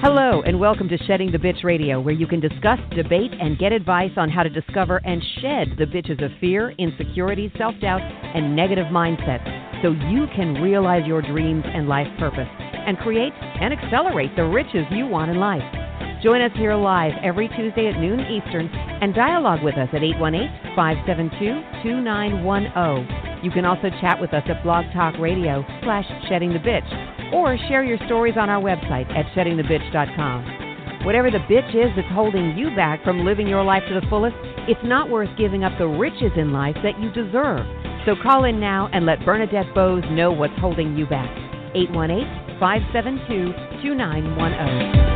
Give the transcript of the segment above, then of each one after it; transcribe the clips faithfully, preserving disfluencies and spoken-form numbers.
Hello, and welcome to Shedding the Bitch Radio, where you can discuss, debate, and get advice on how to discover and shed the bitches of fear, insecurity, self-doubt, and negative mindsets so you can realize your dreams and life purpose and create and accelerate the riches you want in life. Join us here live every Tuesday at noon Eastern and dialogue with us at eight one eight, five seven two, two nine one zero. You can also chat with us at Blog Talk Radio slash Shedding the Bitch, or share your stories on our website at shedding the bitch dot com. Whatever the bitch is that's holding you back from living your life to the fullest, it's not worth giving up the riches in life that you deserve. So call in now and let Bernadette Bose know what's holding you back. eight one eight, five seven two, two nine one zero.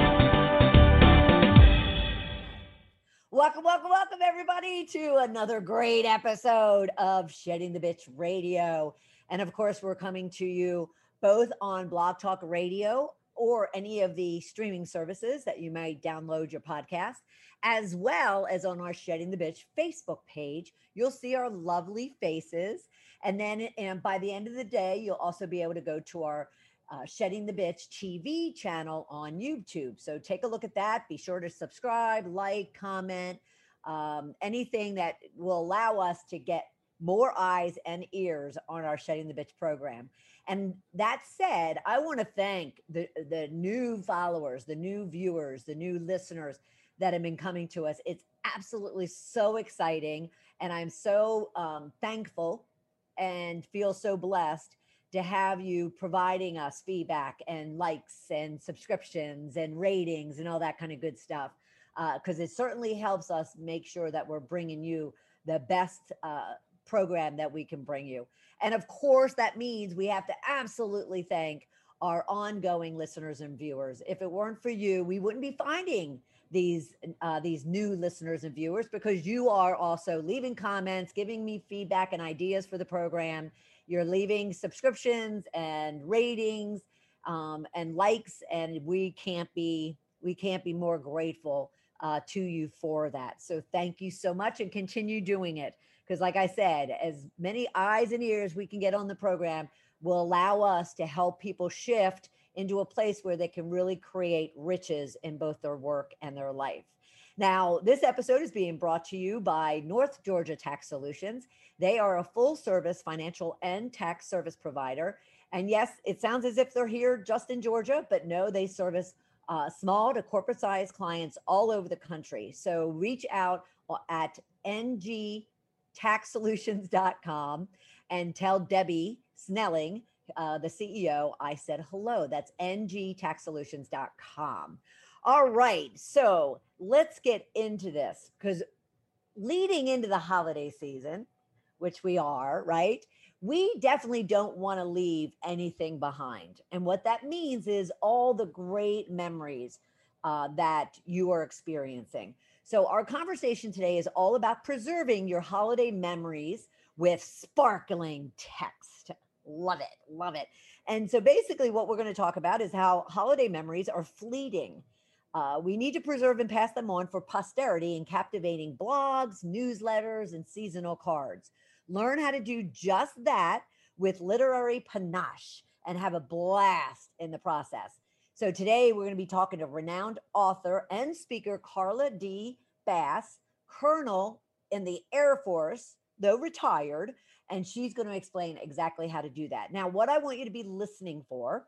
Welcome, welcome, welcome, everybody, to another great episode of Shedding the Bitch Radio. And of course, we're coming to you both on Blog Talk Radio or any of the streaming services that you might download your podcast, as well as on our Shedding the Bitch Facebook page. You'll see our lovely faces. And then and by the end of the day, you'll also be able to go to our uh, Shedding the Bitch T V channel on YouTube. So take a look at that. Be sure to subscribe, like, comment, um, anything that will allow us to get more eyes and ears on our Shedding the Bitch program. And that said, I want to thank the, the new followers, the new viewers, the new listeners that have been coming to us. It's absolutely so exciting. And I'm so um, thankful and feel so blessed to have you providing us feedback and likes and subscriptions and ratings and all that kind of good stuff. Because uh, it certainly helps us make sure that we're bringing you the best uh, program that we can bring you. And of course, that means we have to absolutely thank our ongoing listeners and viewers. If it weren't for you, we wouldn't be finding these uh, these new listeners and viewers, because you are also leaving comments, giving me feedback and ideas for the program. You're leaving subscriptions and ratings um, and likes, and we can't be we can't be more grateful uh, to you for that. So thank you so much, and continue doing it. Because like I said, as many eyes and ears we can get on the program will allow us to help people shift into a place where they can really create riches in both their work and their life. Now, this episode is being brought to you by North Georgia Tax Solutions. They are a full-service financial and tax service provider. And yes, it sounds as if they're here just in Georgia, but no, they service uh, small to corporate-sized clients all over the country. So reach out at N G tax solutions dot com and tell Debbie Snelling, uh, the C E O, I said hello. That's N G tax solutions dot com. All right, so let's get into this, because leading into the holiday season, which we are, right? We definitely don't want to leave anything behind. And what that means is all the great memories uh, that you are experiencing. So our conversation today is all about preserving your holiday memories with sparkling text. Love it, love it. And so basically what we're going to talk about is how holiday memories are fleeting. Uh, we need to preserve and pass them on for posterity in captivating blogs, newsletters, and seasonal cards. Learn how to do just that with literary panache and have a blast in the process. So today we're going to be talking to renowned author and speaker Carla D. Bass, Colonel in the Air Force, though retired, and she's going to explain exactly how to do that. Now, what I want you to be listening for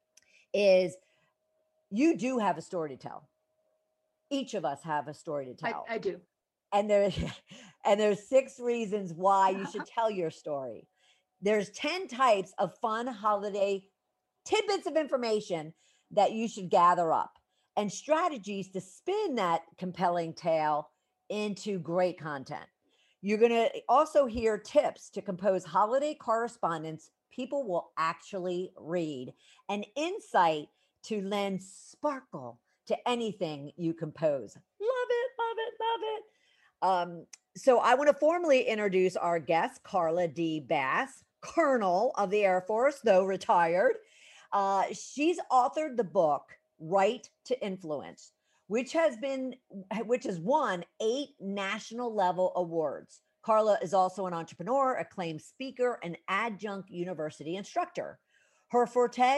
is you do have a story to tell. Each of us have a story to tell. I, I do. And there, and there's six reasons why you should tell your story. There's ten types of fun holiday tidbits of information that you should gather up, and strategies to spin that compelling tale into great content. You're going to also hear tips to compose holiday correspondence people will actually read, and insight to lend sparkle to anything you compose. Love it, love it, love it. Um, so I want to formally introduce our guest, Carla D. Bass, Colonel of the Air Force, though retired. Uh, she's authored the book Right to Influence, which has been, which has won eight national level awards. Carla is also an entrepreneur, acclaimed speaker, and adjunct university instructor. Her forte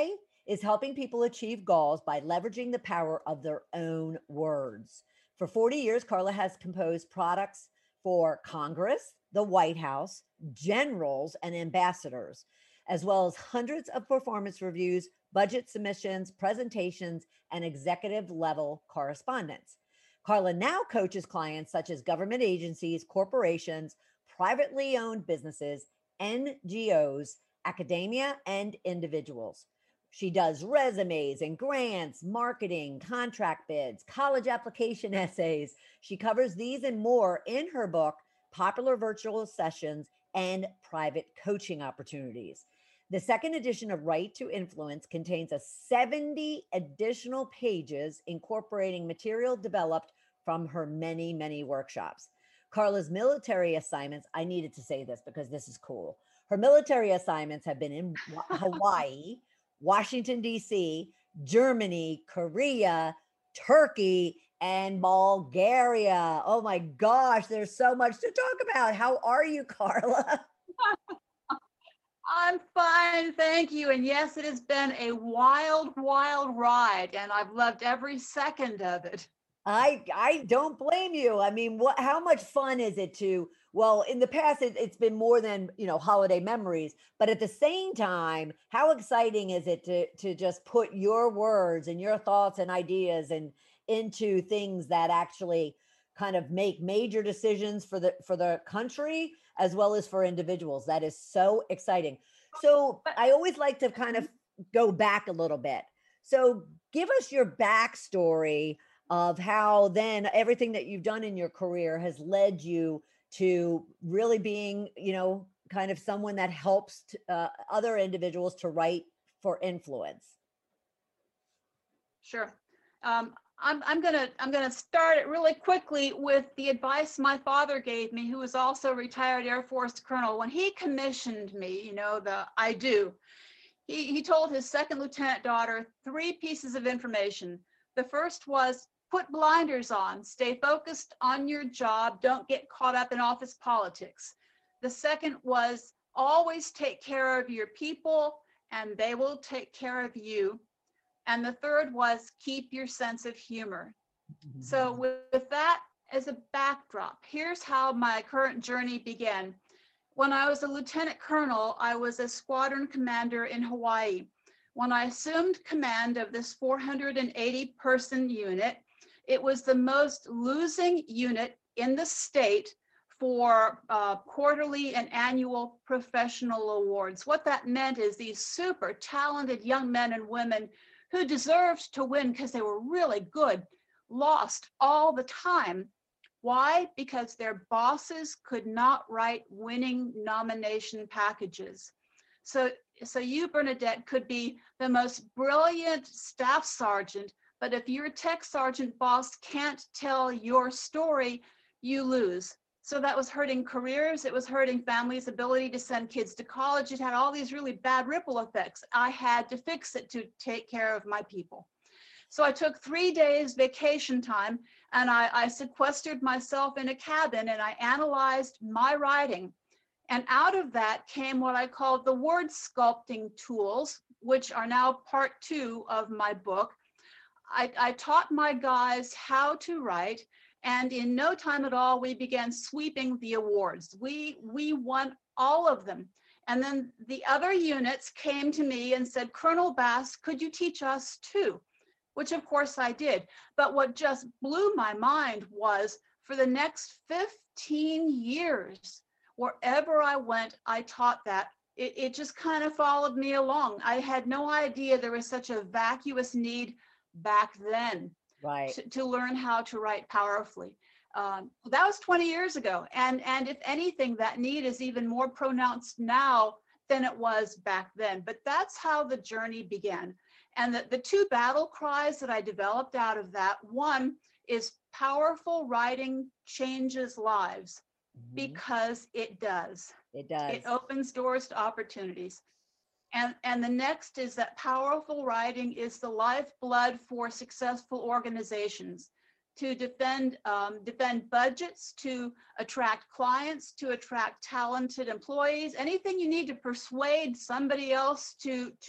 is helping people achieve goals by leveraging the power of their own words. For forty years, Carla has composed products for Congress, the White House, generals, and ambassadors, as well as hundreds of performance reviews, budget submissions, presentations, and executive level correspondence. Carla now coaches clients such as government agencies, corporations, privately owned businesses, N G Os, academia, and individuals. She does resumes and grants, marketing, contract bids, college application essays. She covers these and more in her book, Popular Virtual Sessions and Private Coaching Opportunities. The second edition of Right to Influence contains a seventy additional pages incorporating material developed from her many, many workshops. Carla's military assignments, I needed to say this because this is cool. Her military assignments have been in Hawaii, Washington, D C, Germany, Korea, Turkey, and Bulgaria. Oh my gosh, there's so much to talk about. How are you, Carla? I'm fine, thank you. And yes, it has been a wild, wild ride, and I've loved every second of it. I I don't blame you. I mean, what? How much fun is it to? Well, in the past, it, it's been more than you know holiday memories. But at the same time, how exciting is it to to just put your words and your thoughts and ideas and into things that actually kind of make major decisions for the for the country as well as for individuals. That is so exciting. So I always like to kind of go back a little bit. So give us your backstory of how then everything that you've done in your career has led you to really being, you know, kind of someone that helps t- uh, other individuals to write for influence. Sure. Um, I'm, I'm gonna I'm gonna start it really quickly with the advice my father gave me, who was also a retired Air Force colonel. When he commissioned me, you know, the I do, he, he told his second lieutenant daughter three pieces of information. The first was put blinders on, stay focused on your job, don't get caught up in office politics. The second was always take care of your people and they will take care of you. And the third was keep your sense of humor. Mm-hmm. So with, with that as a backdrop, here's how my current journey began. When I was a lieutenant colonel, I was a squadron commander in Hawaii. When I assumed command of this four hundred eighty person unit, it was the most losing unit in the state for uh, quarterly and annual professional awards. What that meant is these super talented young men and women who deserved to win because they were really good, lost all the time. Why? Because their bosses could not write winning nomination packages. So, so you, Bernadette, could be the most brilliant staff sergeant, but if your tech sergeant boss can't tell your story, you lose. So that was hurting careers. It was hurting families' ability to send kids to college. It had all these really bad ripple effects. I had to fix it to take care of my people. So I took three days vacation time and I, I sequestered myself in a cabin and I analyzed my writing. And out of that came what I called the word sculpting tools, which are now part two of my book. I, I taught my guys how to write, and in no time at all, we began sweeping the awards. We, we won all of them. And then the other units came to me and said, Colonel Bass, could you teach us too? Which of course I did. But what just blew my mind was for the next fifteen years, wherever I went, I taught that. It, it just kind of followed me along. I had no idea there was such a vacuous need back then, right, to, to learn how to write powerfully. Um, that was twenty years ago. And, and if anything, that need is even more pronounced now than it was back then. But that's how the journey began. And the, the two battle cries that I developed out of that, one is powerful writing changes lives, mm-hmm. because it does. It does. It opens doors to opportunities. And, and the next is that powerful writing is the lifeblood for successful organizations to defend, um, defend budgets, to attract clients, to attract talented employees, anything you need to persuade somebody else to, to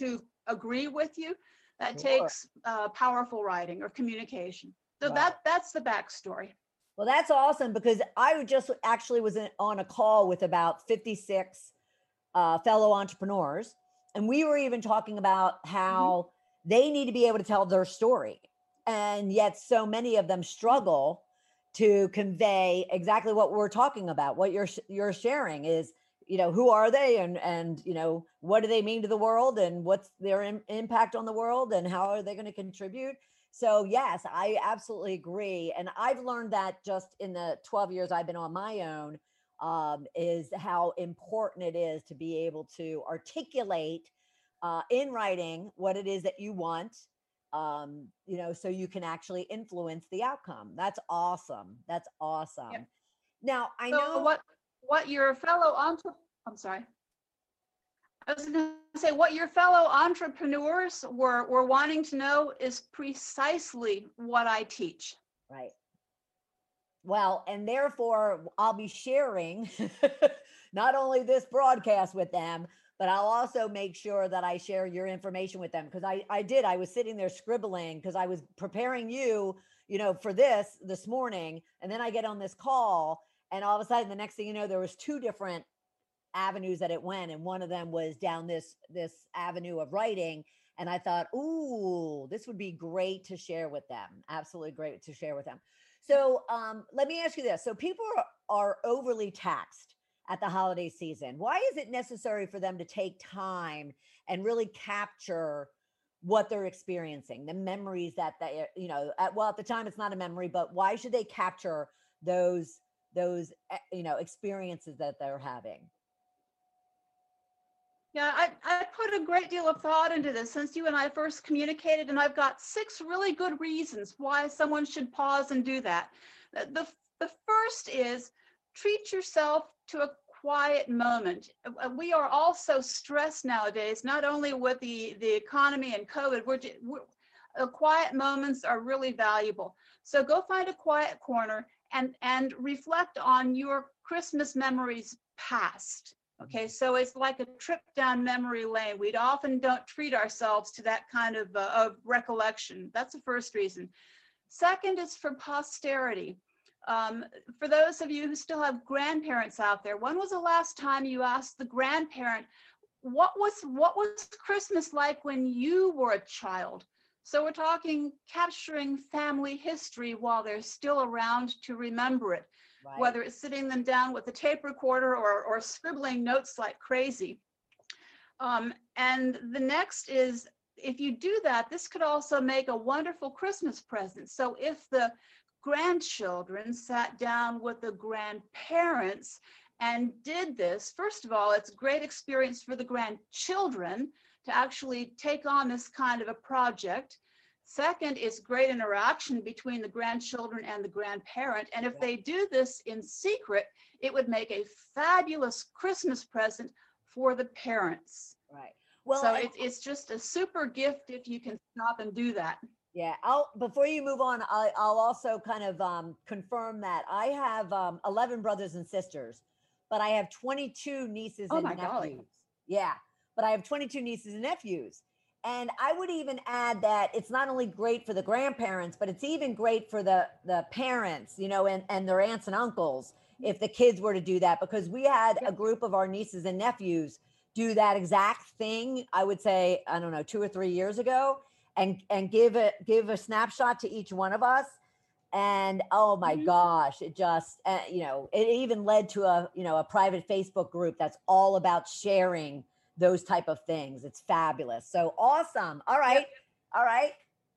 agree with you. That Sure. takes uh, powerful writing or communication. So Wow. that that's the backstory. Well, that's awesome because I would just actually was in, on a call with about fifty-six uh, fellow entrepreneurs, and we were even talking about how they need to be able to tell their story, and yet so many of them struggle to convey exactly what we're talking about. What you're sh- you're sharing is, you know, who are they, and and you know, what do they mean to the world, and what's their im- impact on the world, and how are they going to contribute. So yes, I absolutely agree. And I've learned that just in the twelve years I've been on my own, um, is how important it is to be able to articulate uh, in writing what it is that you want, um, you know, so you can actually influence the outcome. That's awesome. That's Yeah. awesome. Now, I So know, what what your fellow entre I'm sorry. I was going to say what your fellow entrepreneurs were were wanting to know is precisely what I teach. right. Well, and therefore I'll be sharing not only this broadcast with them, but I'll also make sure that I share your information with them. Because I, I did, I was sitting there scribbling because I was preparing you, you know, for this this morning. And then I get on this call, and all of a sudden, the next thing you know, there was two different avenues that it went, and one of them was down this this avenue of writing. And I thought, ooh, this would be great to share with them. Absolutely great to share with them. So um, let me ask you this. So people are, are overly taxed at the holiday season. Why is it necessary for them to take time and really capture what they're experiencing, the memories that they, you know, at, well, at the time it's not a memory, but why should they capture those, those, eh, you know, experiences that they're having? Yeah, I, I put a great deal of thought into this since you and I first communicated, and I've got six really good reasons why someone should pause and do that. The, the, the first is treat yourself to a quiet moment. We are all so stressed nowadays, not only with the, the economy and COVID, we're, we're, uh, quiet moments are really valuable. So go find a quiet corner and, and reflect on your Christmas memories past. Okay, so it's like a trip down memory lane. We often don't treat ourselves to that kind of, uh, of recollection. That's the first reason. Second is for posterity. Um, for those of you who still have grandparents out there, when was the last time you asked the grandparent, what was, what was Christmas like when you were a child? So we're talking capturing family history while they're still around to remember it. Right. Whether it's sitting them down with a tape recorder or, or scribbling notes like crazy. Um, and the next is, if you do that, this could also make a wonderful Christmas present. So if the grandchildren sat down with the grandparents and did this, first of all, it's a great experience for the grandchildren to actually take on this kind of a project. Second is great interaction between the grandchildren and the grandparent. And if they do this in secret, it would make a fabulous Christmas present for the parents. Right. Well, so it, it's just a super gift if you can stop and do that. Yeah. I'll, before you move on, I, I'll also kind of um, confirm that I have um, eleven brothers and sisters, but I have twenty-two nieces oh and my nephews. Golly. Yeah. But I have twenty-two nieces and nephews. And I would even add that it's not only great for the grandparents, but it's even great for the, the parents, you know, and, and their aunts and uncles, if the kids were to do that, because we had a group of our nieces and nephews do that exact thing, I would say, I don't know, two or three years ago, and, and give it, give a snapshot to each one of us. And oh my mm-hmm. gosh, it just, uh, you know, it even led to a, you know, a private Facebook group that's all about sharing those type of things. It's fabulous. So awesome. All right. Yep. All right.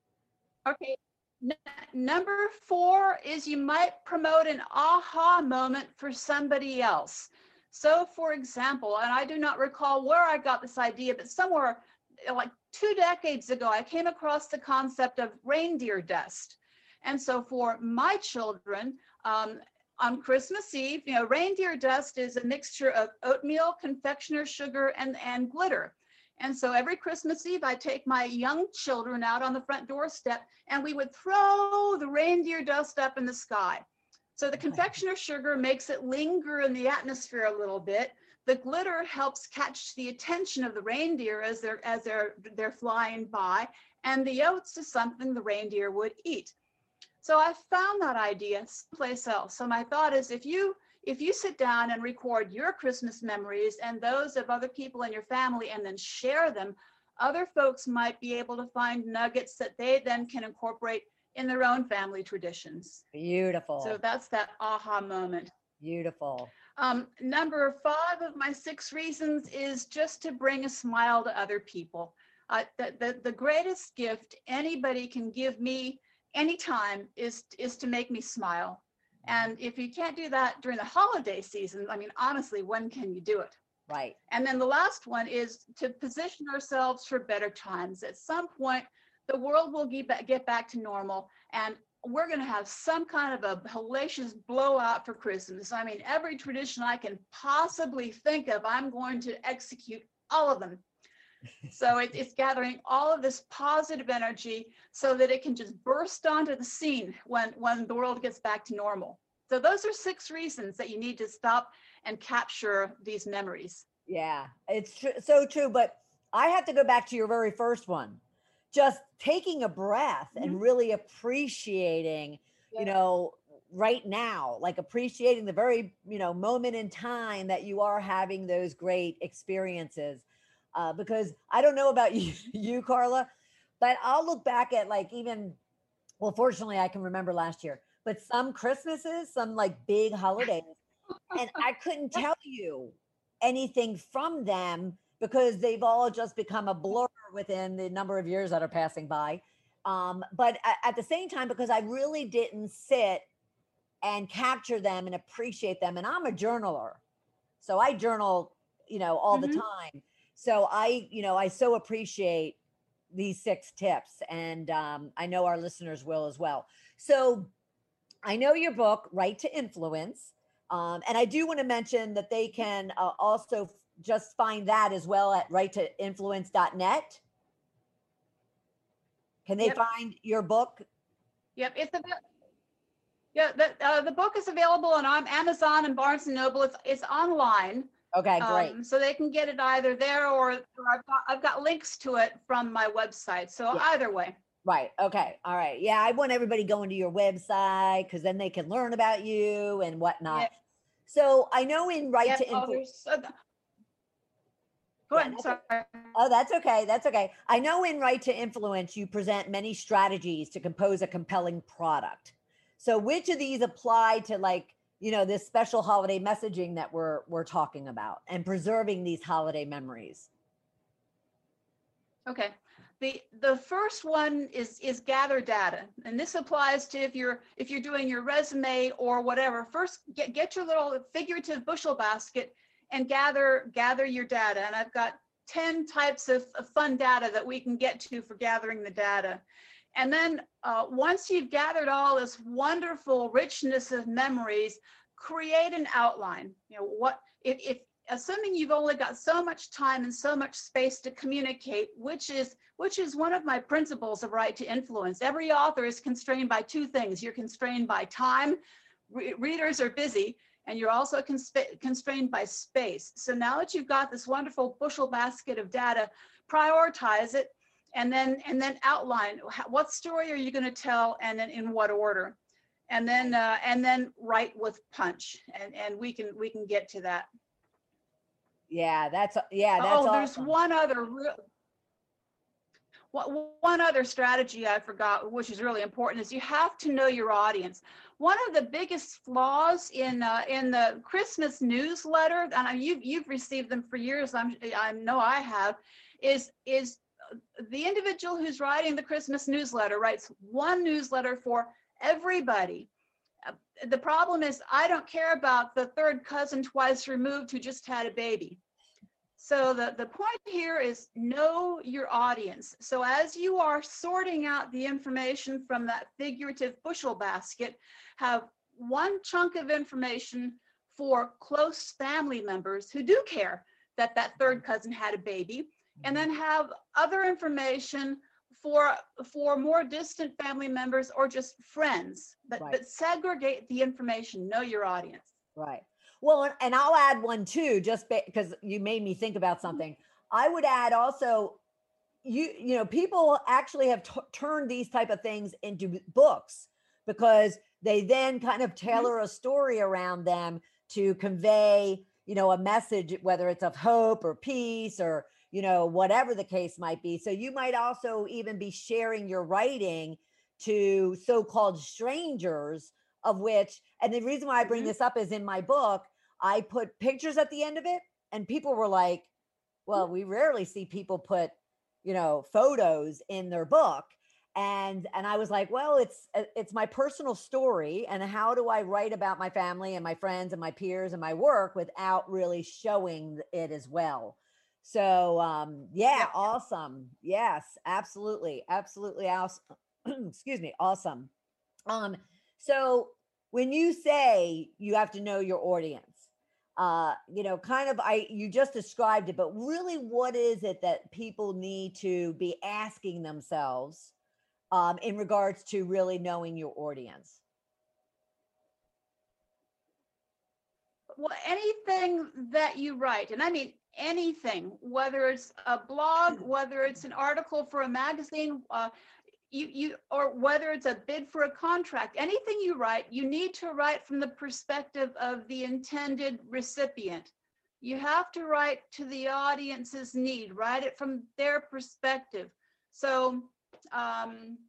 Okay. N- number four is you might promote an aha moment for somebody else. So for example, and I do not recall where I got this idea, but somewhere like two decades ago, I came across the concept of reindeer dust. And so for my children, um, on Christmas Eve, you know, reindeer dust is a mixture of oatmeal, confectioner's sugar, and, and glitter. And so every Christmas Eve, I take my young children out on the front doorstep, and we would throw the reindeer dust up in the sky. So the confectioner's sugar makes it linger in the atmosphere a little bit, The glitter helps catch the attention of the reindeer as they're as they're they're flying by, and the oats is something the reindeer would eat. So I found that idea someplace else. So my thought is, if you if you sit down and record your Christmas memories and those of other people in your family and then share them, other folks might be able to find nuggets that they then can incorporate in their own family traditions. Beautiful. So that's that aha moment. Beautiful. Um, number five of my six reasons is just to bring a smile to other people. Uh, the, the, the greatest gift anybody can give me anytime is, is to make me smile. And if you can't do that during the holiday season, I mean, honestly, when can you do it? Right. And then the last one is to position ourselves for better times. At some point, the world will get back, get back to normal, and we're going to have some kind of a hellacious blowout for Christmas. I mean, every tradition I can possibly think of, I'm going to execute all of them. So it, it's gathering all of this positive energy so that it can just burst onto the scene when, when the world gets back to normal. So those are six reasons that you need to stop and capture these memories. Yeah, it's tr- so true. But I have to go back to your very first one. Just taking a breath mm-hmm. and really appreciating, yeah. you know, right now, like appreciating the very, you know, moment in time that you are having those great experiences. Uh, because I don't know about you, you, Carla, but I'll look back at like even, well, fortunately I can remember last year, but some Christmases, some like big holidays, and I couldn't tell you anything from them because they've all just become a blur within the number of years that are passing by. Um, but at, at the same time, because I really didn't sit and capture them and appreciate them. And I'm a journaler. So I journal, you know, all mm-hmm. the time. So I, you know, I so appreciate these six tips, and um, I know our listeners will as well. So I know your book, Right to Influence. Um, and I do want to mention that they can uh, also just find that as well at right to influence dot net. Can they yep. find your book? Yep, it's a yeah. The uh, the book is available on Amazon and Barnes and Noble. It's it's online. Okay, great. Um, so they can get it either there or, or I've got I've got links to it from my website. So yeah. either way. Right. Okay. All right. Yeah, I want everybody going to your website because then they can learn about you and whatnot. Yep. So I know in Right yep. to Influence. Oh, Go ahead. Yeah, sorry. Okay. Oh, that's okay. That's okay. I know in Right to Influence, you present many strategies to compose a compelling product. So which of these apply to like, you know, this special holiday messaging that we're we're talking about and preserving these holiday memories? Okay. The the first one is is gather data. And this applies to if you're if you're doing your resume or whatever. First get get your little figurative bushel basket and gather gather your data. And I've got ten types of, of fun data that we can get to for gathering the data. And then uh, once you've gathered all this wonderful richness of memories, create an outline. You know, what if, if assuming you've only got so much time and so much space to communicate, which is which is one of my principles of Right to Influence. Every author is constrained by two things. You're constrained by time. Re- readers are busy. And you're also consp- constrained by space. So now that you've got this wonderful bushel basket of data, prioritize it, and then and then outline how, what story are you going to tell, and then in what order, and then uh, and then write with punch, and and we can we can get to that. Yeah, that's yeah, that's. Oh, awesome. There's one other real. One other strategy I forgot, which is really important, is you have to know your audience. One of the biggest flaws in uh, in the Christmas newsletter, and you've you've received them for years, I'm I know I have, is is the individual who's writing the Christmas newsletter writes one newsletter for everybody. The problem is I don't care about the third cousin twice removed who just had a baby. So the, the point here is know your audience. So as you are sorting out the information from that figurative bushel basket, have one chunk of information for close family members who do care that that third cousin had a baby, and then have other information for for more distant family members or just friends. But, right. but segregate the information, know your audience. Right. Well, and- and I'll add one too, just because you made me think about something. I would add also, you you know, people actually have t- turned these type of things into b- books because they then kind of Mhm. tailor a story around them to convey, you know, a message, whether it's of hope or peace or, you know, whatever the case might be. So you might also even be sharing your writing to so-called strangers, of which, and the reason why I bring Mhm. this up is in my book, I put pictures at the end of it, and people were like, well, we rarely see people put, you know, photos in their book. And and I was like, well, it's uh, it's my personal story, and how do I write about my family and my friends and my peers and my work without really showing it as well? So um yeah, Yep. awesome. Yes, absolutely. Absolutely awesome. Excuse me, awesome. Um, so when you say you have to know your audience, uh, you know, kind of, I, you just described it, but really what is it that people need to be asking themselves um, in regards to really knowing your audience? Well, anything that you write, and I mean anything, whether it's a blog, whether it's an article for a magazine, uh, you you or whether it's a bid for a contract, anything you write, you need to write from the perspective of the intended recipient. You have to write to the audience's need, write it from their perspective. So um,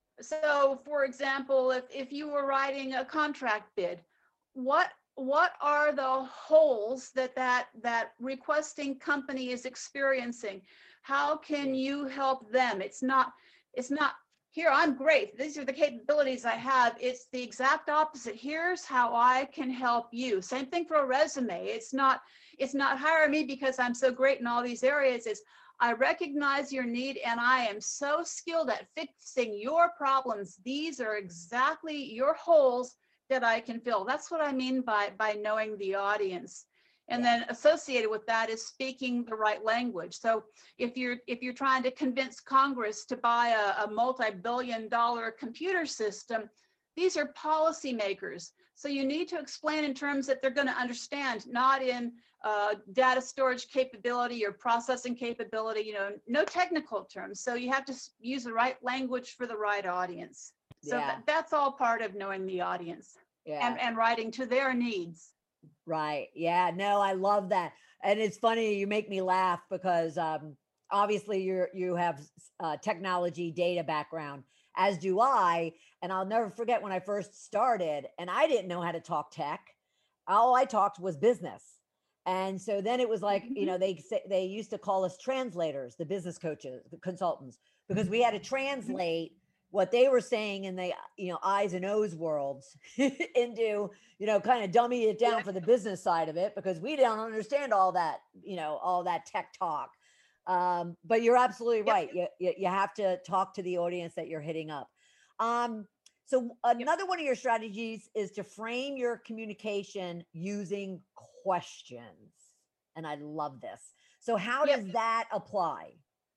so for example, if, if you were writing a contract bid, what what are the holes that that that requesting company is experiencing? How can you help them? It's not it's not here, I'm great, these are the capabilities I have. It's the exact opposite. Here's how I can help you. Same thing for a resume. It's not it's not hire me because I'm so great in all these areas. It's I recognize your need and I am so skilled at fixing your problems. These are exactly your holes that I can fill. That's what I mean by, by knowing the audience. And Yeah. then associated with that is speaking the right language. So if you're if you're trying to convince Congress to buy a, a multi-billion dollar computer system, these are policymakers. So you need to explain in terms that they're going to understand, not in uh, data storage capability or processing capability, you know, no technical terms. So you have to use the right language for the right audience. So Yeah. that, that's all part of knowing the audience Yeah. and, and writing to their needs. Right. Yeah. No, I love that. And it's funny, you make me laugh because um obviously you're you have uh technology data background, as do I, and I'll never forget when I first started and I didn't know how to talk tech. All I talked was business. And so then it was like, you Mhm. know, they say they used to call us translators, the business coaches, the consultants, because we had to Mhm. translate what they were saying in the, you know, I's and O's worlds into, you know, kind of dummy it down Yep. for the business side of it because we don't understand all that, you know, all that tech talk. Um, but you're absolutely Yep. right. You, you you have to talk to the audience that you're hitting up. Um, so Yep. another one of your strategies is to frame your communication using questions. And I love this. So how Yep. does that apply?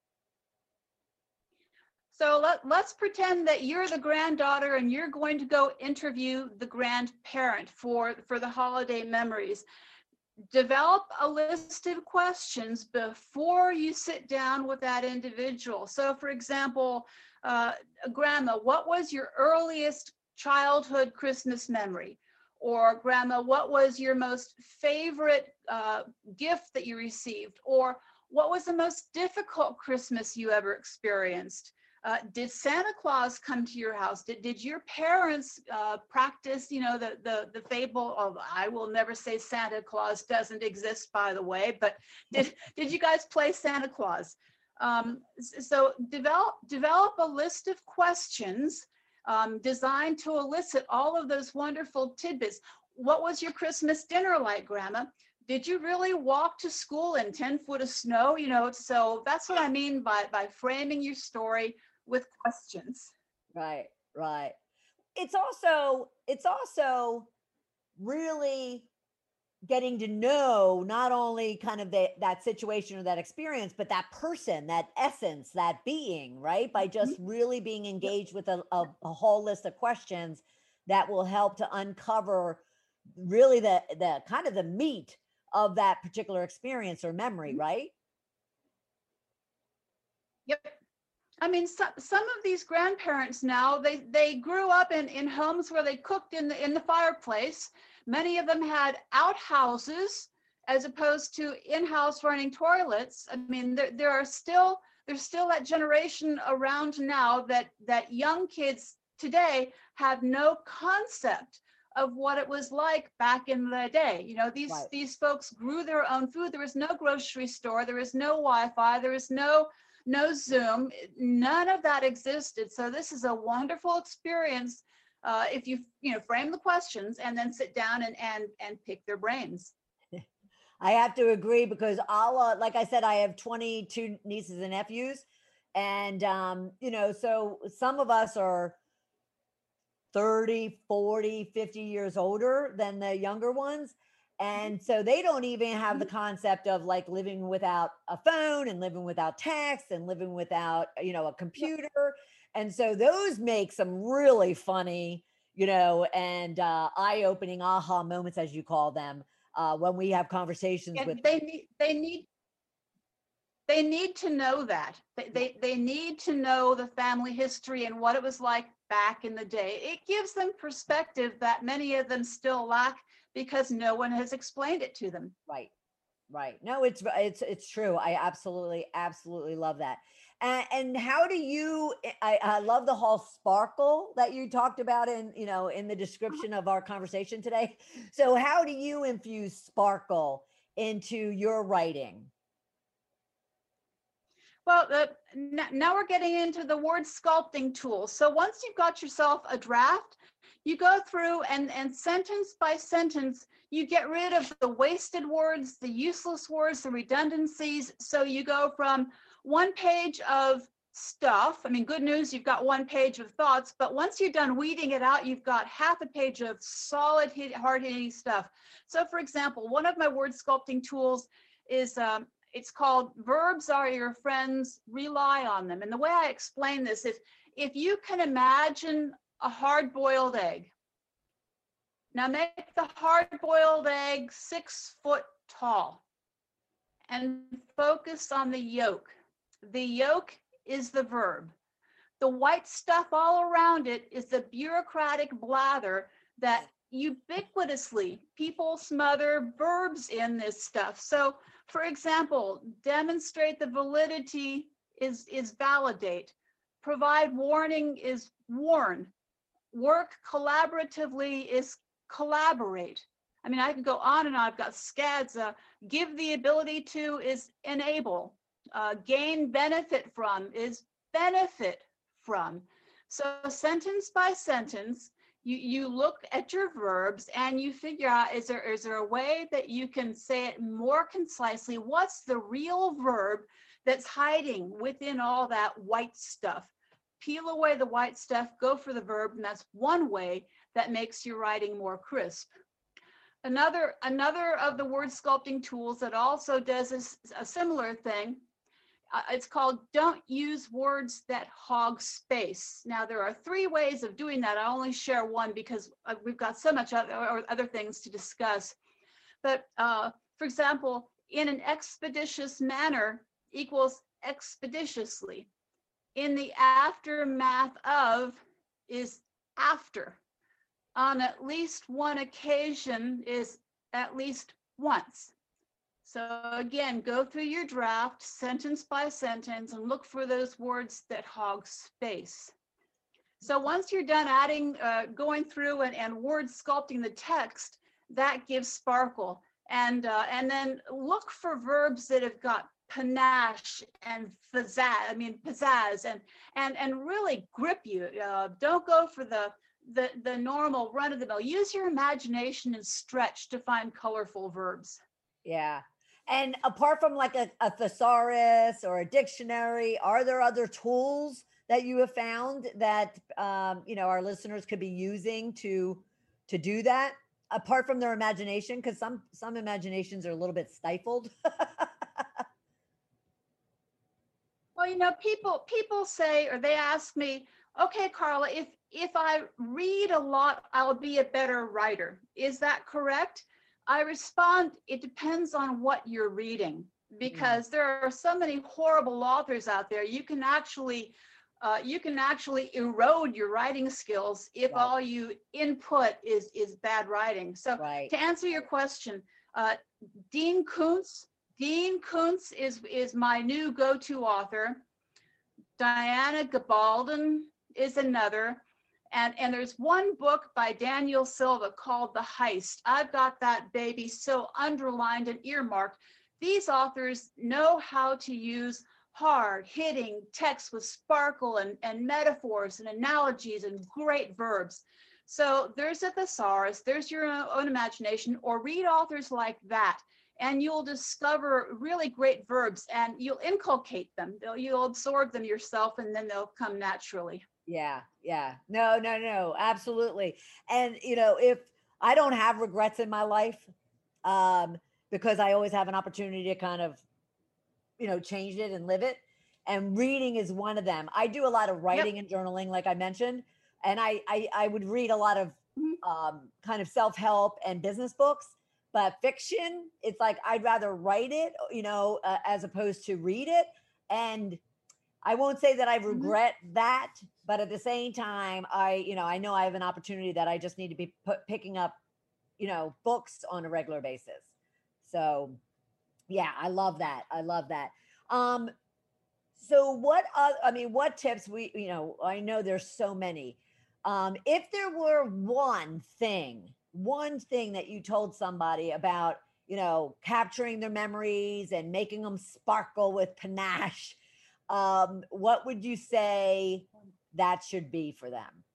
So let, let's pretend that you're the granddaughter and you're going to go interview the grandparent for, for the holiday memories. Develop a list of questions before you sit down with that individual. So for example, uh, grandma, what was your earliest childhood Christmas memory? Or grandma, what was your most favorite uh, gift that you received? Or what was the most difficult Christmas you ever experienced? Uh, did Santa Claus come to your house? Did, did your parents uh, practice, you know, the, the, the fable of, I will never say Santa Claus doesn't exist, by the way, but did, did you guys play Santa Claus? Um, so develop, develop a list of questions um, designed to elicit all of those wonderful tidbits. What was your Christmas dinner like, Grandma? Did you really walk to school in ten foot of snow? You know, so that's what I mean by, by framing your story with questions. Right, right. It's also it's also really getting to know not only kind of the, that situation or that experience, but that person, that essence, that being, right? By Mhm. just really being Yep. engaged with a, a, a whole list of questions that will help to uncover, really the the kind of the meat of that particular experience or memory, right? Yep. I mean, some some of these grandparents now, they they grew up in in homes where they cooked in the in the fireplace. Many of them had outhouses as opposed to in-house running toilets. I mean, there there are still there's still that generation around now that that young kids today have no concept of what it was like back in the day. You know, these Right. these folks grew their own food. There was no grocery store, there was no Wi-Fi, there was no no Zoom, none of that existed. So this is a wonderful experience uh, if you you know frame the questions and then sit down and and and pick their brains. I have to agree because I'll, uh, like I said, I have twenty-two nieces and nephews. And, um, you know, so some of us are thirty, forty, fifty years older than the younger ones. And so they don't even have the Mhm. concept of like living without a phone and living without text and living without, you know, a Yeah, computer. And so those make some really funny, you know, and uh, eye opening aha moments, as you call them, uh, when we have conversations with. and they need they need they need to know that they, Yeah, they they need to know the family history and what it was like back in the day. It gives them perspective that many of them still lack because no one has explained it to them. right. Right. No, it's it's it's true. I absolutely absolutely love that. And, and how do you? I, I love the whole sparkle that you talked about in you know in the Uh-huh. description of our conversation today. So how do you infuse sparkle into your writing? Well, uh, n- now we're getting into the word sculpting tools. So once you've got yourself a draft, you go through and, and sentence by sentence, you get rid of the wasted words, the useless words, the redundancies. So you go from one page of stuff. I mean, good news, you've got one page of thoughts, but once you're done weeding it out, you've got half a page of solid, hard hitting stuff. So, for example, one of my word sculpting tools is um, it's called Verbs Are Your Friends, Rely on Them. And the way I explain this is if you can imagine a hard-boiled egg, now make the hard-boiled egg six foot tall and focus on the yolk. The yolk is the verb. The white stuff all around it is the bureaucratic blather that ubiquitously people smother verbs in this stuff. So, for example, demonstrate the validity is, is validate. Provide warning is warn. Work collaboratively is collaborate. I mean, I could go on and on. I've got scads. Uh, give the ability to is enable. Uh, gain benefit from is benefit from. So sentence by sentence, you, you look at your verbs and you figure out, is there, is there a way that you can say it more concisely? What's the real verb that's hiding within all that white stuff? Peel away the white stuff, go for the verb, and that's one way that makes your writing more crisp. Another, another of the word sculpting tools that also does a, a similar thing, uh, it's called don't use words that hog space. Now, there are three ways of doing that. I only share one because uh, we've got so much other, or other things to discuss. But uh, for example, in an expeditious manner equals expeditiously. In the aftermath of is after. On at least one occasion is at least once. So again, go through your draft sentence by sentence and look for those words that hog space. So once you're done adding, uh, going through and, and word sculpting the text, that gives sparkle. And, uh, and then look for verbs that have got panache and pizzazz, I mean, pizzazz, and, and, and really grip you. Uh, don't go for the, the, the normal run of the mill. Use your imagination and stretch to find colorful verbs. Yeah. And apart from like a, a thesaurus or a dictionary, are there other tools that you have found that um, you know our listeners could be using to to do that apart from their imagination? Because some some imaginations are a little bit stifled. Well, you know, people people say, or they ask me, okay, Carla, if if I read a lot, I'll be a better writer. Is that correct? I respond, it depends on what you're reading, because there are so many horrible authors out there. You can actually, uh, you can actually erode your writing skills if Right. all you input is is bad writing. So Right. to answer your question, uh, Dean Koontz, Dean Koontz is is my new go-to author. Diana Gabaldon is another. And, and there's one book by Daniel Silva called The Heist. I've got that baby so underlined and earmarked. These authors know how to use hard hitting text with sparkle and, and metaphors and analogies and great verbs. So there's a thesaurus, there's your own imagination, or read authors like that, and you'll discover really great verbs, and you'll inculcate them. They'll, you'll absorb them yourself, and then they'll come naturally. Yeah, yeah. No, no, no, absolutely. And you know, if I don't have regrets in my life, um, because I always have an opportunity to kind of, you know, change it and live it. And reading is one of them. I do a lot of writing Yep. and journaling, like I mentioned, and I, I I would read a lot of Mhm. um kind of self-help and business books. But fiction, it's like I'd rather write it, you know, uh, as opposed to read it. And I won't say that I Mhm. regret that, but at the same time, I, you know, I know I have an opportunity that I just need to be put, picking up, you know, books on a regular basis. So, yeah, I love that. I love that. Um, so what, uh, I mean, what tips we, you know, I know there's so many. Um, if there were one thing, one thing that you told somebody about, you know, capturing their memories and making them sparkle with panache, um, what would you say that should be for them?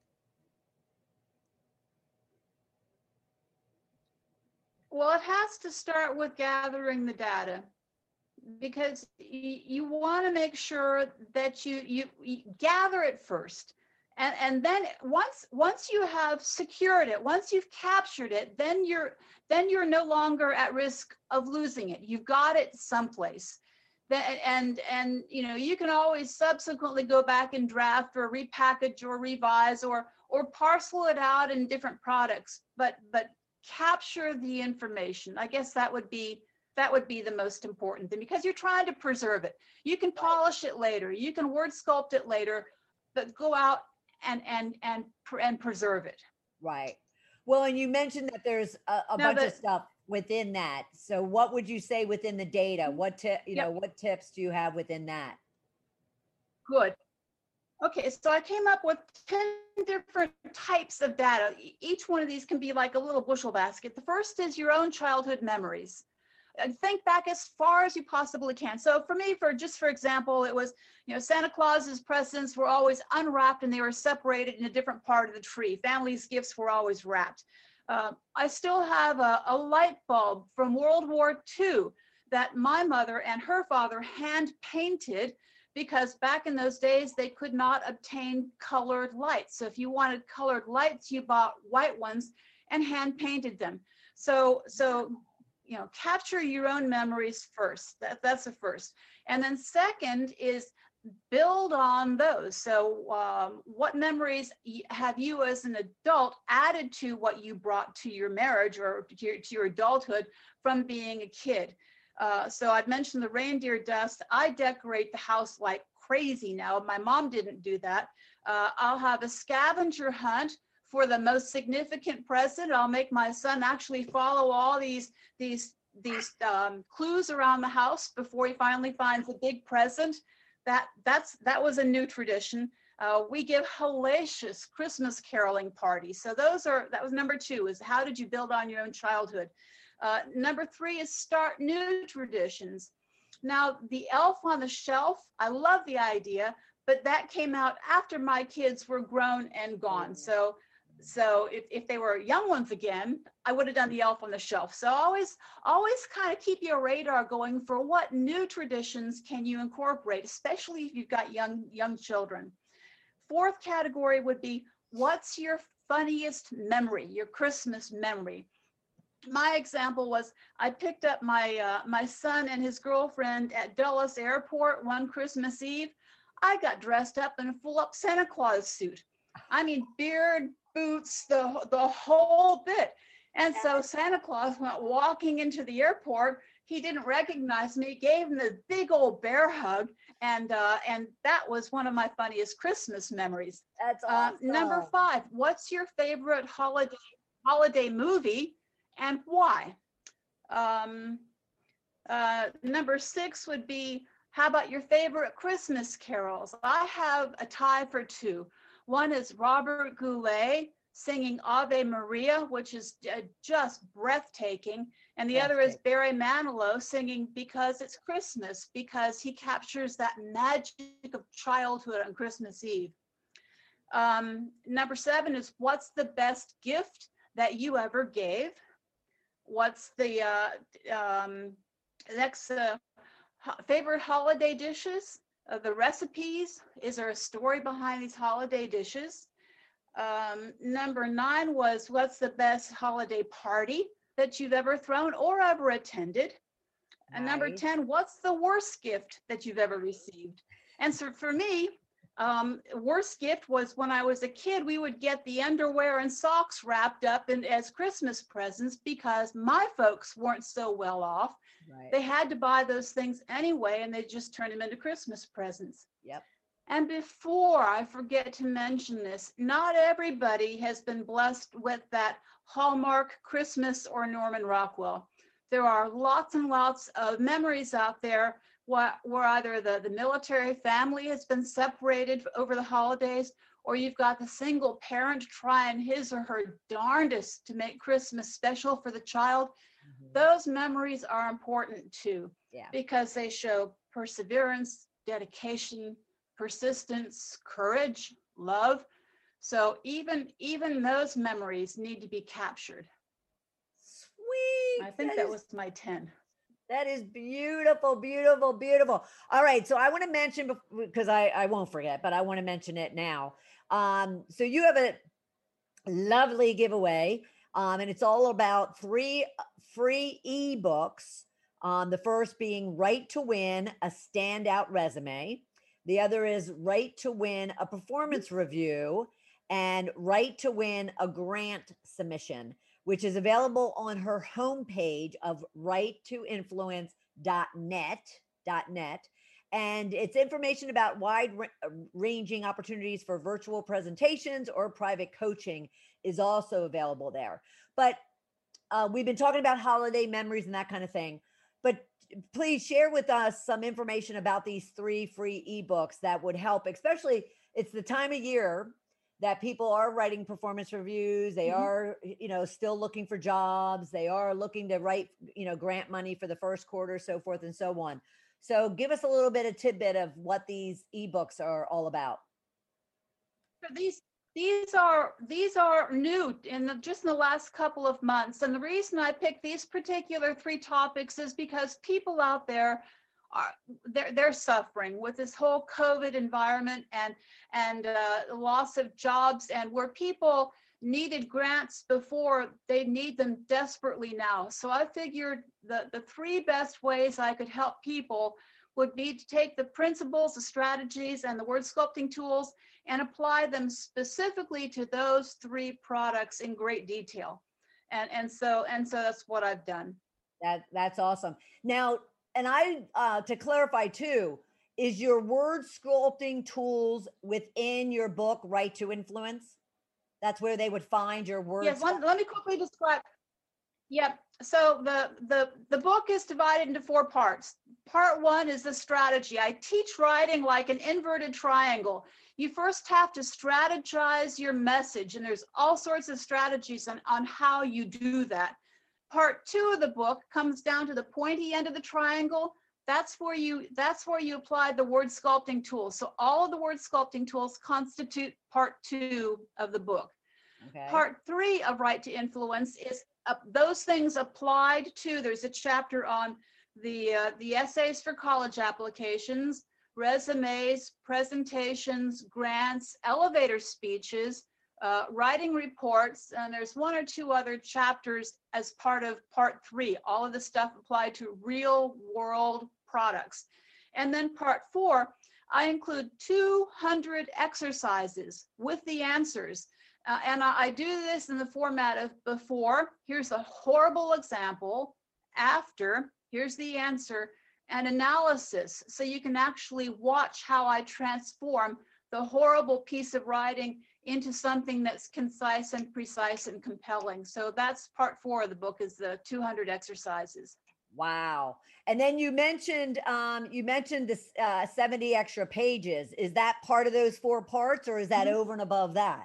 Well, it has to start with gathering the data, because you, you want to make sure that you, you you gather it first, and and then once once you have secured it, once you've captured it, then you're then you're no longer at risk of losing it. You've got it someplace. That, and and you know, you can always subsequently go back and draft or repackage or revise or or parcel it out in different products, but but capture the information. I guess that would be that would be the most important thing, because you're trying to preserve it. You can polish it later, you can word sculpt it later, but go out and and and and preserve it. Right. Well, and you mentioned that there's a, a Now bunch of that, stuff within that. So what would you say within the data? What tip, you know, yep, what tips do you have within that? good. Okay, so I came up with ten different types of data. E- Each one of these can be like a little bushel basket. The first is your own childhood memories. Uh, Think back as far as you possibly can. So for me, for just for example, it was, you know, Santa Claus's presents were always unwrapped and they were separated in a different part of the tree. Family's gifts were always wrapped. Uh, I still have a, a light bulb from World War Two that my mother and her father hand painted, because back in those days they could not obtain colored lights. So if you wanted colored lights, you bought white ones and hand painted them. So so you know, capture your own memories first. That, that's the first. And then second is build on those. So um, what memories have you as an adult added to what you brought to your marriage or to your, to your adulthood from being a kid? Uh, so I've mentioned the reindeer dust. I decorate the house like crazy now. My mom didn't do that. Uh, I'll have a scavenger hunt for the most significant present. I'll make my son actually follow all these these these um, clues around the house before he finally finds a big present. That that's that was a new tradition. Uh, we give hellacious Christmas caroling parties. So those are that was number two, is how did you build on your own childhood? Uh, number three is start new traditions. Now, the elf on the shelf, I love the idea, but that came out after my kids were grown and gone. So, so if, if they were young ones again, I would have done the elf on the shelf. So always, always kind of keep your radar going for what new traditions can you incorporate, especially if you've got young, young children. Fourth category would be, what's your funniest memory, your Christmas memory? My example was I picked up my uh, my son and his girlfriend at Dulles Airport one Christmas Eve. I got dressed up in a full up Santa Claus suit. I mean, beard, boots, the, the whole bit. And so Santa Claus went walking into the airport. He didn't recognize me, gave him the big old bear hug. And uh, and that was one of my funniest Christmas memories. That's Uh, awesome. number five, what's your favorite holiday holiday movie and why? Um, uh, number six would be, how about your favorite Christmas carols? I have a tie for two. One is Robert Goulet singing Ave Maria, which is uh, just breathtaking. And the other is Barry Manilow singing Because It's Christmas, because he captures that magic of childhood on Christmas Eve. Um, number seven is, what's the best gift that you ever gave? What's the uh, um, next uh, ho- favorite holiday dishes? Uh, the recipes? Is there a story behind these holiday dishes? Um, number nine was, what's the best holiday party that you've ever thrown or ever attended? Nice. And number ten, what's the worst gift that you've ever received? And so for me, um, worst gift was when I was a kid, we would get the underwear and socks wrapped up in, as Christmas presents because my folks weren't so well off. Right. They had to buy those things anyway, and they just turned them into Christmas presents. Yep. And before I forget to mention this, not everybody has been blessed with that Hallmark Christmas or Norman Rockwell. There are lots and lots of memories out there where, where either the, the military family has been separated over the holidays, or you've got the single parent trying his or her darndest to make Christmas special for the child. Mm-hmm. Those memories are important too, yeah, because they show perseverance, dedication, persistence, courage, love. So even even those memories need to be captured. Sweet. I think that, that is, was my ten. That is beautiful, beautiful, beautiful. All right. So I want to mention, because I, I won't forget, but I want to mention it now. Um, so you have a lovely giveaway, um, and it's all about three free ebooks. Um, the first being Right to Win, a Standout Resume. The other is Right to Win, a Performance Review, and Right to Win, a Grant Submission, which is available on her homepage of right to influence dot net. And it's information about wide-ranging opportunities for virtual presentations or private coaching is also available there. But uh, we've been talking about holiday memories and that kind of thing. But please share with us some information about these three free ebooks that would help, especially it's the time of year that people are writing performance reviews. They mm-hmm. are, you know, still looking for jobs. They are looking to write, you know, grant money for the first quarter, so forth and so on. So give us a little bit of tidbit of what these ebooks are all about. So these these are these are new in the, just in the last couple of months. And the reason I picked these particular three topics is because people out there are they're they're suffering with this whole COVID environment and and uh, loss of jobs, and where people needed grants before, they need them desperately now. So I figured the the three best ways I could help people would be to take the principles, the strategies, and the word sculpting tools and apply them specifically to those three products in great detail. And and so and so that's what I've done. That that's awesome. Now, and I uh, to clarify too, is your word sculpting tools within your book Right to Influence? That's where they would find your words. Yes, let, let me quickly describe. Yep. So the, the, the book is divided into four parts. Part one is the strategy. I teach writing like an inverted triangle. You first have to strategize your message, and there's all sorts of strategies on, on how you do that. Part two of the book comes down to the pointy end of the triangle. That's where you that's where you apply the word sculpting tools. So all of the word sculpting tools constitute part two of the book. Okay. Part three of Right to Influence is uh, those things applied to. There's a chapter on the uh, the essays for college applications, resumes, presentations, grants, elevator speeches, uh, writing reports, and there's one or two other chapters as part of part three. All of the stuff applied to real world products. And then part four, I include two hundred exercises with the answers. Uh, and I, I do this in the format of before, here's a horrible example, after, here's the answer, and analysis. So you can actually watch how I transform the horrible piece of writing into something that's concise and precise and compelling. So that's part four of the book, is the two hundred exercises. Wow. And then you mentioned, um, you mentioned this uh, seventy extra pages. Is that part of those four parts, or is that Mm-hmm. over and above that?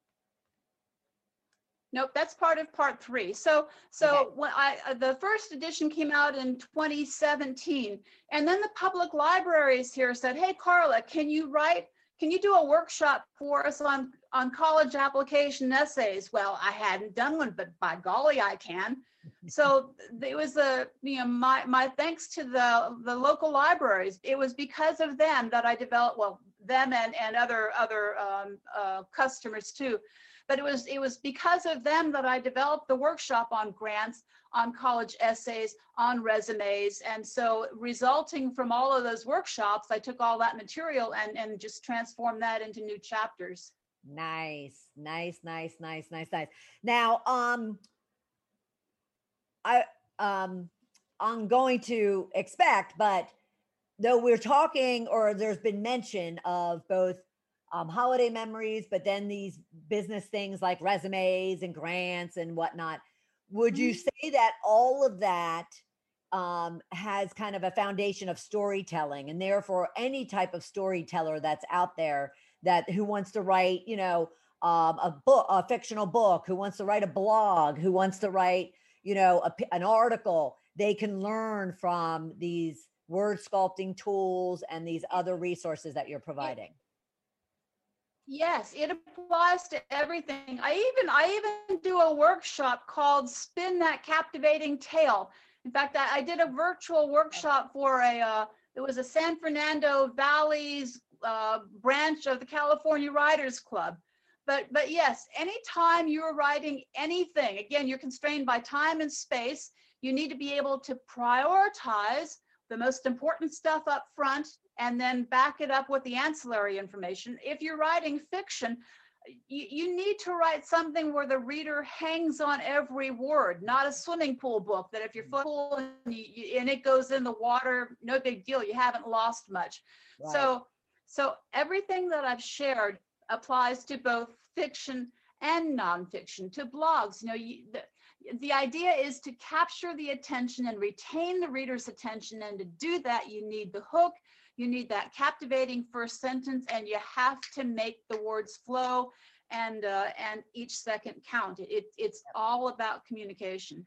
Nope, that's part of part three. So, so Okay. when I, uh, the first edition came out in twenty seventeen, and then the public libraries here said, hey, Carla, can you write, can you do a workshop for us on, on college application essays? Well, I hadn't done one, but by golly, I can. So it was a, you know, my, my thanks to the, the local libraries. It was because of them that I developed, well, them and, and other, other um, uh, customers too. But it was it was because of them that I developed the workshop on grants, on college essays, on resumes. And so resulting from all of those workshops, I took all that material and, and just transformed that into new chapters. Nice, nice, nice, nice, nice, nice. Now, um, I um, I'm going to expect, but though we're talking, or there's been mention of both um, holiday memories, but then these business things like resumes and grants and whatnot. Would you say that all of that um, has kind of a foundation of storytelling, and therefore any type of storyteller that's out there that who wants to write, you know, um, a book, a fictional book, who wants to write a blog, who wants to write, you know, a, an article, they can learn from these word sculpting tools and these other resources that you're providing? Yes, it applies to everything. I even I even do a workshop called Spin That Captivating Tale. In fact, I, I did a virtual workshop for a uh, it was a San Fernando Valley's uh, branch of the California Writers Club. But but yes, anytime you're writing anything, again, you're constrained by time and space. You need to be able to prioritize the most important stuff up front and then back it up with the ancillary information. If you're writing fiction, you, you need to write something where the reader hangs on every word, not a swimming pool book that if you're full and, you, and it goes in the water, no big deal, you haven't lost much. Right. So, so everything that I've shared applies to both fiction and nonfiction, to blogs. You know, you, the, the idea is to capture the attention and retain the reader's attention. And to do that, you need the hook, you need that captivating first sentence, and you have to make the words flow and uh, and each second count. It, it's all about communication.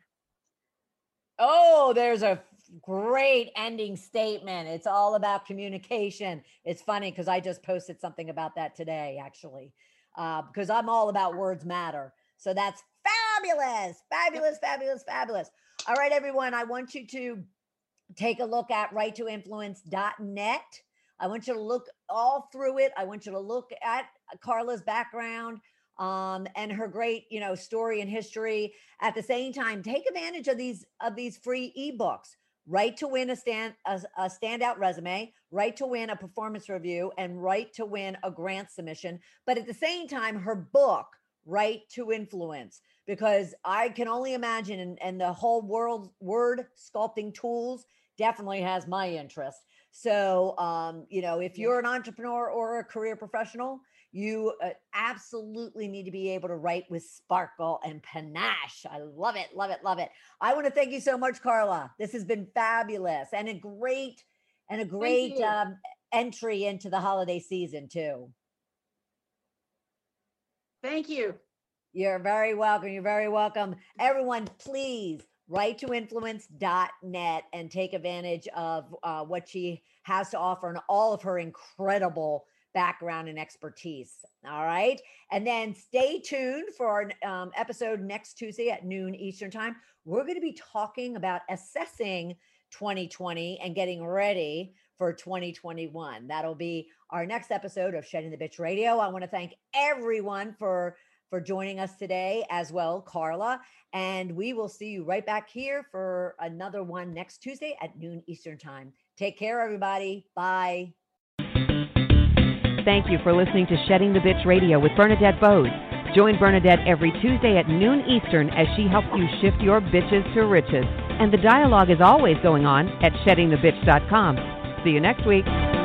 Oh, there's a great ending statement. It's all about communication. It's funny because I just posted something about that today, actually, uh, because I'm all about words matter. So that's fabulous, fabulous, fabulous, fabulous. All right, everyone, I want you to take a look at right to influence dot net. I want you to look all through it. I want you to look at Carla's background um, and her great, you know, story and history. At the same time, take advantage of these of these free ebooks. Right to win a stand a, a standout resume, right to win a performance review, and right to win a grant submission. But at the same time, her book, Right to Influence, because I can only imagine, and, and the whole world word sculpting tools definitely has my interest. So, um, you know, if you're an entrepreneur or a career professional, you uh, absolutely need to be able to write with sparkle and panache. I love it, love it, love it. I want to thank you so much, Carla. This has been fabulous and a great and a great um, entry into the holiday season too. Thank you. You're very welcome. You're very welcome. Everyone, please right to influence dot net and take advantage of uh, what she has to offer and all of her incredible background and expertise. All right. And then stay tuned for our um, episode next Tuesday at noon Eastern time. We're going to be talking about assessing twenty twenty and getting ready for twenty twenty-one. That'll be our next episode of Shedding the Bitch Radio. I want to thank everyone for for joining us today as well, Carla. And we will see you right back here for another one next Tuesday at noon Eastern time. Take care, everybody. Bye. thank you for listening to Shedding the Bitch Radio with Bernadette Bose. Join Bernadette every Tuesday at noon Eastern as she helps you shift your bitches to riches. And the dialogue is always going on at shedding the bitch dot com. See you next week.